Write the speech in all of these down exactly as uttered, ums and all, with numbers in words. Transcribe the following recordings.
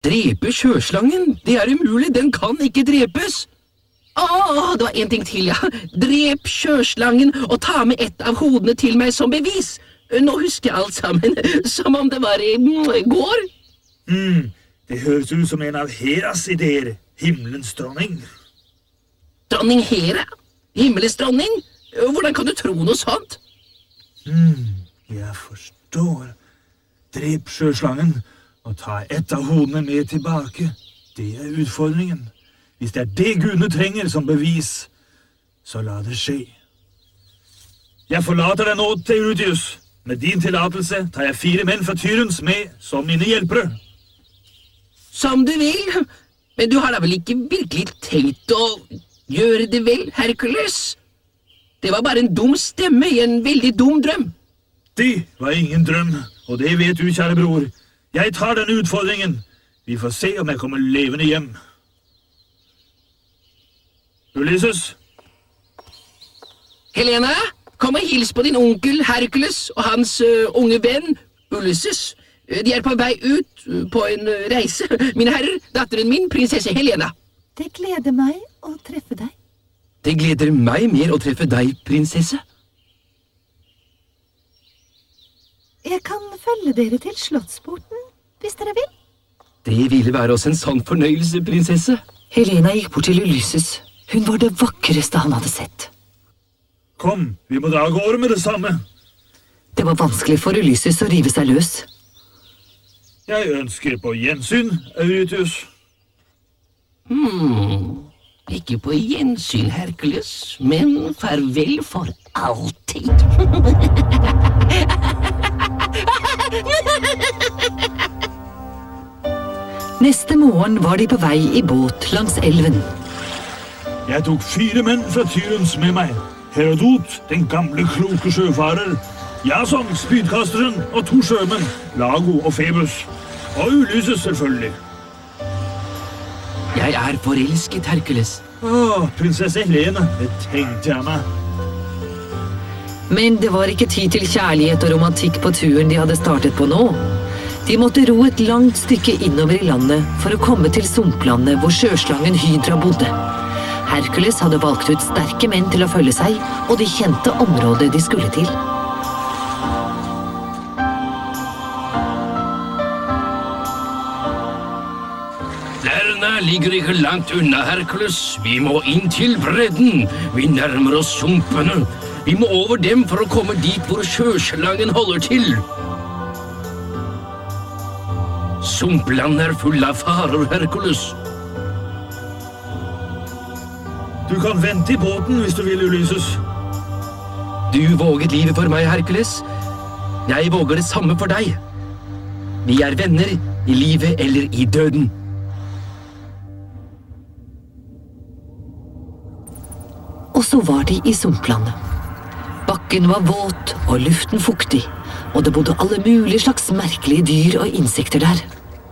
Drepe sjøslangen? Det er umulig, den kan ikke drepes. Åh, det var en ting til, ja. Drep sjøslangen og ta med ett av hodene til meg som bevis. Nå husker jeg alt sammen, som om det var i går. Hmm, det høres ut som en av Heras ideer. Himmelens dronning. Dronning Hera? Himmelens dronning? Hvordan kan du tro noe sånt? Hmm, jeg forstår. Drep sjøslangen og ta ett av hodene med tilbake. Det er utfordringen. Hvis det er det gudene trenger som bevis, så la det skje. Jeg forlater deg nå, Teirutius. Med din tillatelse tar jeg fire menn fra Tyrens med som mine hjelpere. Som du vil, men du har da vel ikke virkelig tenkt å gjøre det vel, Herkules? Det var bare en dum stemme i en veldig dum drøm. Det var ingen drøm, og det vet du, kjære bror. Jeg tar denne utfordringen. Vi får se om jeg kommer levende hjem. Ulysses? Helena, kom og hils på din onkel Herkules og hans uh, unge venn Ulysses. De er på vei ut uh, på en uh, reise. Mine herrer, datteren min, prinsesse Helena. Det gleder meg å treffe deg. Det gleder meg mer å treffe deg, prinsesse. Jeg kan følge dere til slottsporten, hvis dere vil. Det ville være oss en sann fornøyelse, prinsesse. Helena gikk bort til Ulysses. Hun var det vakreste han hadde sett. Kom, vi må dra av gårde med det samme. Det var vanskelig for Ulysses å rive seg løs. Jeg ønsker på gjensyn, Euritius. Hmm, ikke på gjensyn, Herkules, men farvel for alltid. Neste morgen var de på vei i båt langs elven. Jeg tok fire menn fra Tyrens med meg. Herodot, den gamle kloke sjøfarer. Jason, spydkasteren, og to sjømenn, Lago og Phoebus. Og Ulysses, selvfølgelig. Jeg er forelsket, Herkules. Åh, prinsesse Helena, det tenkte jeg meg. Men det var ikke tid til kjærlighet og romantikk på turen de hadde startet på nå. De måtte ro et langt stykke innover i landet for å komme til sumplandet hvor sjøslangen Hydra bodde. Herkules hadde valgt ut sterke menn til å følge seg, og de kjente området de skulle til. Lærerne ligger ikke langt unna, Herkules. Vi må inn til bredden. Vi nærmer oss sumpene. Vi må over dem for å komme dit hvor sjøslangen holder til. Sumplandet er full av farer, Herkules. Du kan vente i båten hvis du vil, Ulysses. Du våget livet for meg, Herkules. Jeg våger det samme for deg. Vi er venner i livet eller i døden. Og så var de i sumplandet. Bakken var våt og luften fuktig, og det bodde alle mulige slags merkelige dyr og insekter der.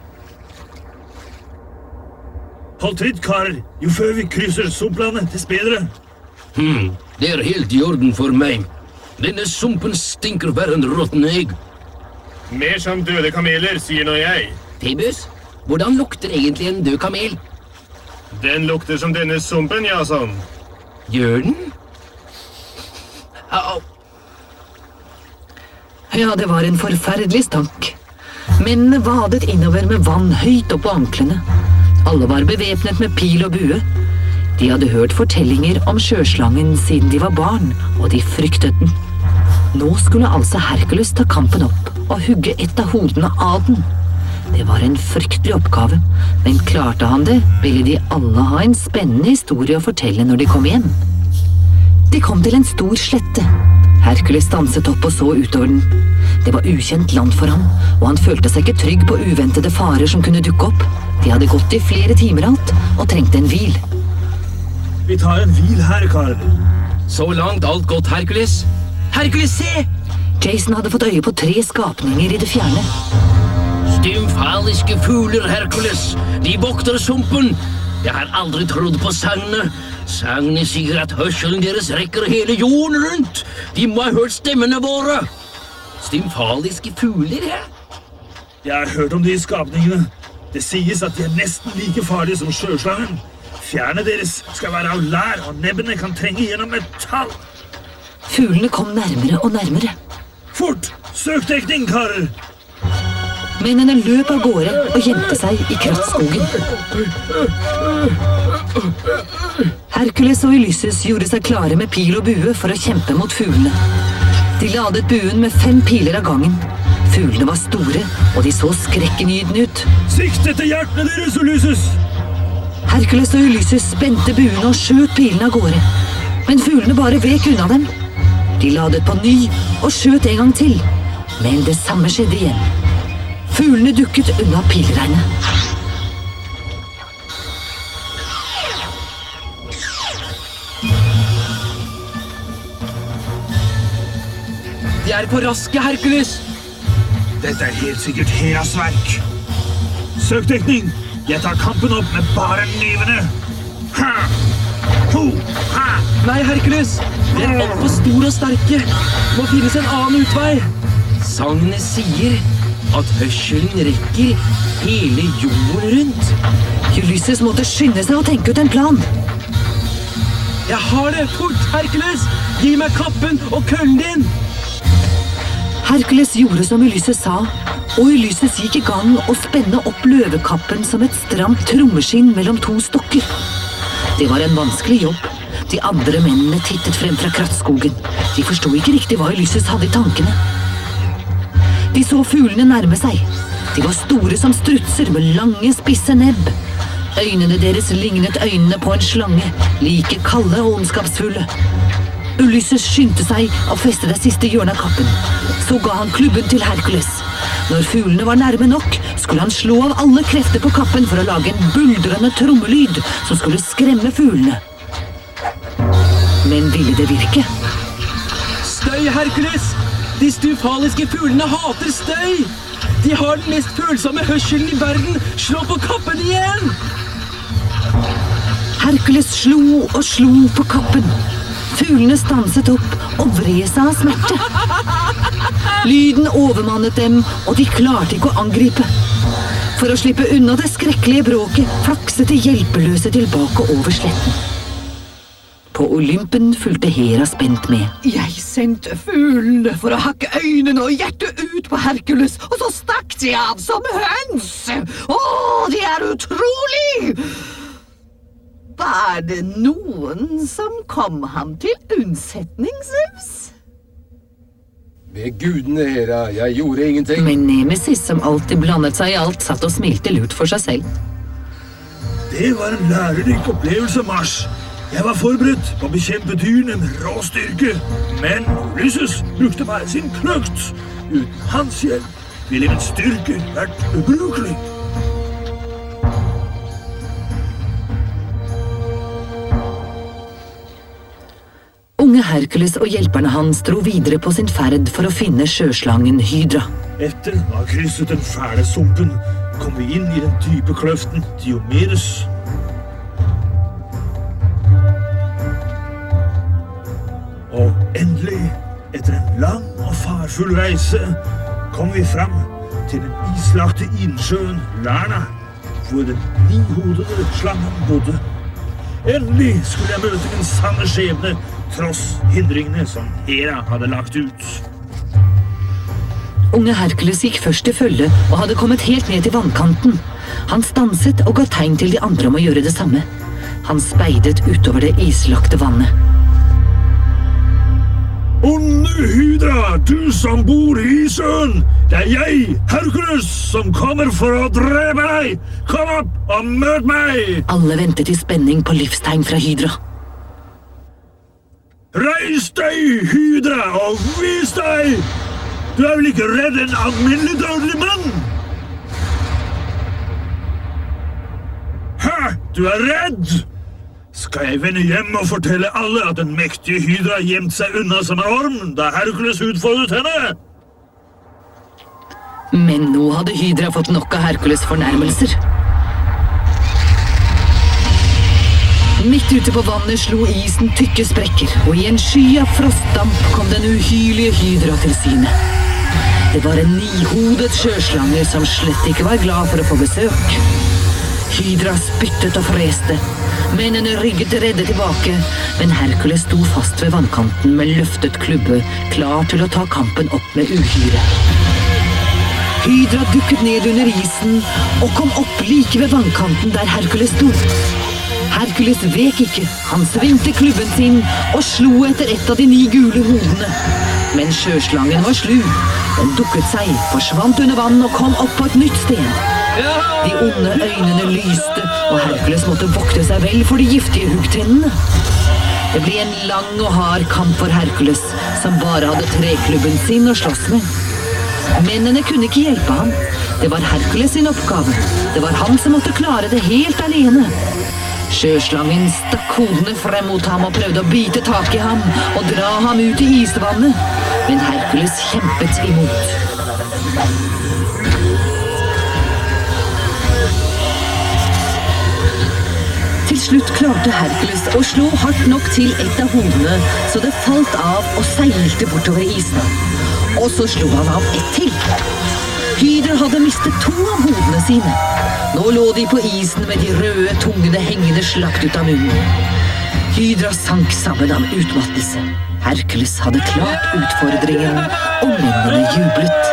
Hold tritt, karer. Jo før vi krysser sumplandet, dess bedre. Hmm, det er helt i orden for meg. Denne sumpen stinker hver en råtten egg. Mer som døde kameler, sier nå jeg. Phoebus, hvordan lukter egentlig en død kamel? Den lukter som denne sumpen, Jason. Gjør den? Au. Ja, det var en forferdelig stank. Mennene vadet innover med vann høyt opp på anklene. Alle var bevæpnet med pil og bue. De hadde hørt fortellinger om sjøslangen siden de var barn, og de fryktet den. Nå skulle altså Herkules ta kampen opp og hugge ett av hodene av den. Det var en fryktelig oppgave, men klarte han det, ville de alle ha en spennende historie å fortelle når de kom hjem. De kom til en stor slette. Herkules stanset opp og så utover den. Det var ukjent land for ham, og han følte seg ikke trygg på uventede farer som kunne dukke opp. De hadde gått i flere timer alt, og trengte en hvil. Vi tar en hvil her, karer. Så langt alt godt, Herkules. Herkules, se! Jason hadde fått øye på tre skapninger i det fjerne. Stymfaliske fugler, Herkules. De vokter sumpen. Jeg har aldri trodd på sangene. Sangene sier at hørselen deres rekker hele jorden rundt. De må ha hørt stemmene våre. Stymfaliske fugler, ja? Jeg har hørt om de skapningene. Det sies at de er nesten like farlige som sjøslangen. Fjærene deres skal være av lær, og nebbene kan trenge gjennom metall. Fuglene kom nærmere og nærmere. Fort! Søk dekning, karer! Mennene løp av gårde og gjemte seg i krattskogen. Herkules og Ulysses gjorde seg klare med pil og bue for å kjempe mot fuglene. De ladet buen med fem piler av gangen. Fuglene var store, og de så skrekkenydende ut. Sikt etter hjertene deres, Ulysses! Herkules og Ulysses spente buene og skjøt pilene av gårde. Men fuglene bare vek unna dem. De ladet på ny og skjøt en gang til. Men det samme skjedde igjen. Fuglene dukket unna pilregnet. De er for raske, Herkules! Dette er helt sikkert Heras verk. Søk dekning! Jeg tar kampen opp med bare nyvene. Ha! Ho! Ha! Nei, Herkules! De er alt for store og sterke. Det må finnes en annen utvei. Sagnet sier at hørselen rekker hele jorden rundt. Ulysses måtte skynde seg og tenke ut en plan. Jeg har det! Fort, Herkules! Gi meg kappen og køllen din! Herkules gjorde som Ulysses sa, og Ulysses gikk i gang å spenne opp løvekappen som et stramt trommeskinn mellom to stokker. Det var en vanskelig jobb. De andre mennene tittet frem fra krattskogen. De forstod ikke riktig hva Ulysses hadde i tankene. De så fuglene nærme seg. De var store som strutser med lange, spisse nebb. Øynene deres lignet øynene på en slange, like kalde og ondskapsfulle. Ulysses skyndte seg og feste det siste hjørnet av kappen. Så ga han klubben til Herkules. Når fuglene var nærme nok, skulle han slå av alle krefter på kappen for å lage en buldrende trommelyd som skulle skremme fuglene. Men ville det virke? Støy, Herkules! De stufaliske fuglene hater støy! De har den mest følsomme hørselen i verden! Slå på kappen igjen! Herkules slo og slo på kappen. Fuglene stanset opp og vred seg av smerte. Lyden overmannet dem, og de klarte ikke å angripe. For å slippe unna det skrekkelige bråket, flakset de hjelpeløse tilbake over sletten. På Olympen fulgte Hera spent med. Jeg sendte fuglene for å hakke øynene og hjertet ut på Herkules, og så stakk de av som høns! Åh, de er utrolig! Var det noen som kom ham til unnsetning, Zeus? Ved gudene, Hera, jeg gjorde ingenting. Men Nemesis, som alltid blandet seg i alt, satt og smilte lurt for seg selv. Det var en lærerik opplevelse, Mars. Jeg var forberedt på å bekjempe dyrene med rå styrke, men Ulysses brukte bare sin kløkt. Uten hans hjelp ville min styrke vært ubrukelig. Unge Herkules og hjelperne hans dro videre på sin ferd for å finne sjøslangen Hydra. Etter å ha krysset den fæle sumpen, kom vi inn i den dype kløften Diomedes. Og endelig, etter en lang og farfull reise, kom vi frem til den islagte innsjøen Larna, hvor den nihodede slangen bodde. Endelig skulle jeg møte min sanne skjebne, tross hindringene som Hera hadde lagt ut. Unge Herkules gikk først i følge og hadde kommet helt ned til vannkanten. Han stanset og ga tegn til de andre om å gjøre det samme. Han speidet utover det islagte vannet. Onde Hydra, du som bor i sjøen! Det er jeg, Herkules, som kommer for å drepe deg! Kom opp og møt meg! Alle ventet i spenning på livstegn fra Hydra. Reis deg, Hydra, og vis deg! Du er vel ikke redd en alminnelig dødelig mann? Hæ, du er redd? Skal jeg vende hjem og fortelle alle at den mektige Hydra gjemt seg unna som en orm, da Herkules utfordret henne? Men nå hadde Hydra fått nok av Herkules fornærmelser. Midt ute på vannet slo isen tykke sprekker, og i en sky av frostdamp kom den uhyrlige Hydra til syne. Det var en nihodet sjøslange som slett ikke var glad for å få besøk. Hydra spyttet og freste. Mennene rygget redde tilbake, men Herkules sto fast ved vannkanten med løftet klubbe, klar til å ta kampen opp med uhyret. Hydra dukket ned under isen og kom opp like ved vannkanten der Herkules sto. Herkules vek ikke, han svingte klubben sin og slo etter et av de ni gule hodene. Men sjøslangen var slu. Den dukket seg, forsvant under vann og kom opp på et nytt sted. De onde øynene lyste, og Herkules måtte vokte seg vel for de giftige huggtennene. Det ble en lang og hard kamp for Herkules, som bare hadde treklubben sin å slåss med. Mennene kunne ikke hjelpe ham. Det var Herkules sin oppgave. Det var han som måtte klare det helt alene. Sjøslangen stakk hodene frem mot ham og prøvde å bite tak i ham og dra ham ut i isvannet, men Herkules kjempet imot. Til slutt klarte Herkules å slå hardt nok til et av hodene, så det falt av og seilte bortover isen. Og så slo han av ett til. Hydra hadde mistet to av hodene sine. Nå lå de på isen med de røde tungene hengende slakt ut av munnen. Hydra sank sammen av utmattelse. Herkules hadde klart utfordringen, og mennene jublet.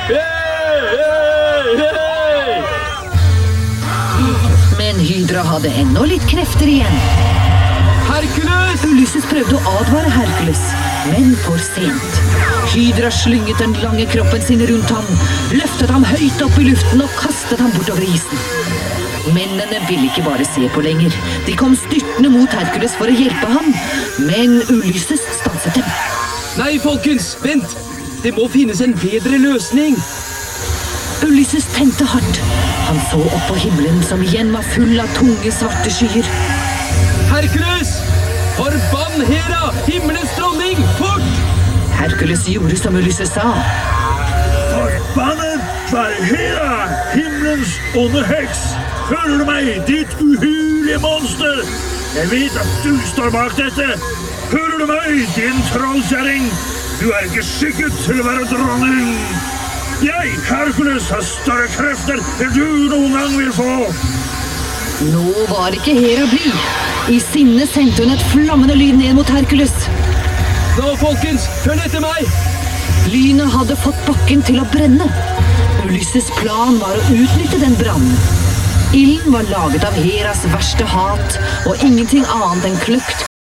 Men Hydra hadde ennå litt krefter igjen. Herkules! Ulysses prøvde å advare Herkules, men for sent. Hydra slynget den lange kroppen sin rundt ham, løftet ham høyt opp i luften og kastet ham bortover isen. Mennene ville ikke bare se på lenger. De kom styrtende mot Herkules for å hjelpe ham, men Ulysses stanset dem. Nei, folkens, vent! Det må finnes en bedre løsning. Ulysses tenkte hardt. Han så opp på himmelen som igjen var full av tunge, svarte skyer. Herkules! Forbann Hera, himmelens dronning, fort! Herkules gjorde som Ulysses sa. Forbannet være Hera, himmelens onde heks! Hører du meg, ditt uhyrlige monster? Jeg vet at du står bak dette. Hører du meg, din trollkjerring? Du er ikke skikket til å være dronning. Jeg, Herkules, har større krefter enn du noen gang vil få. Nå var ikke Hera blid. I sinne sendte hun et flammende lyn ned mot Herkules. Nå, folkens, følg etter meg! Lynet hadde fått bakken til å brenne. Ulysses plan var å utnytte den brannen. Ilden var laget av Heras verste hat, og ingenting annet enn kløkt,